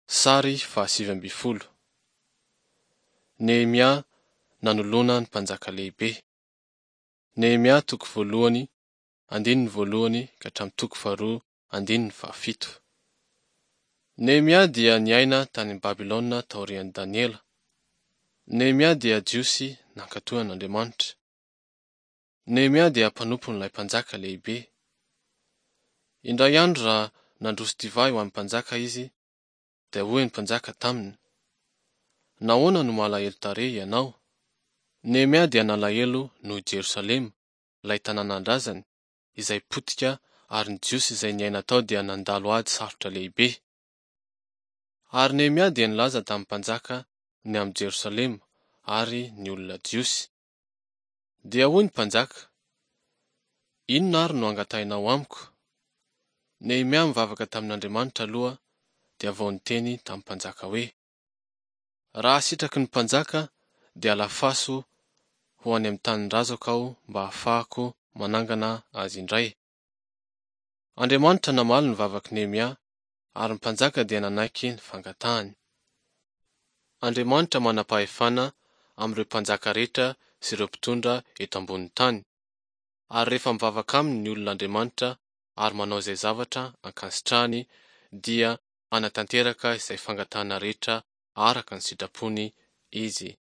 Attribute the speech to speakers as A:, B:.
A: Sary 20. Nehemia nanolona ny mpanjaka lehibe. Nehemia toko voalohany, andininy voalohany ka hatramin'ny toko faharoa, andininy fahafito. Nehemia dia niaina tany Babilôna taorian'i Daniela. Nehemia dia jiosy nankatoan'Andriamanitra. Nehemia dia mpanompon'ilay mpanjaka lehibe. Indray andro raha nandroso divay ho an'ny mpanjaka izy, dia hoy ny mpanjaka taminy, nahoana no malahelo tarehy ianao? Nehemia dia nalahelo noho Jerosalema, ilay tanànan-drazany, izay potika ary ny jiosy izay niaina tao dia nandalo ady sarotra lehibe. Ary Nehemia dia nilaza tamin'ny mpanjaka ny amin'ny Jerosalema ary ny olona jiosy. Dia hoy ny mpanjaka, inona ary no angatahinao amiko? Nehemia mivavaka tamin'Andriamanitra aloha dia vao niteny tamin'ny mpanjaka hoe, raha sitraky ny mpanjaka dia alafaso ho any amin'ny tanin-drazako aho mba ahafahako manangana azy indray. Andriamanitra namaly ny vavaky Nehemia ary ny mpanjaka dia nanaiky ny fangatahany. Andriamanitra manam-pahefana amin'ireo mpanjaka rehetra sy ireo mpitondra eto ambonin'ny tany. Ary rehefa mivavaka aminy ny olon'Andriamanitra ary manao izay zavatra ankasitrahany dia hanatanteraka izay fangatahana rehetra araka ny sitrapony izy.